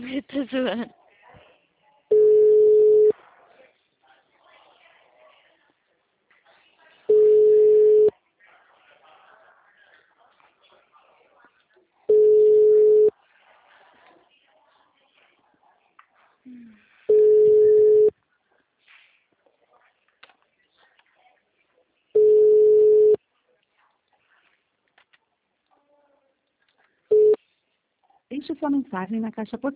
Tá zoando. Deixe sua mensagem na caixa postal.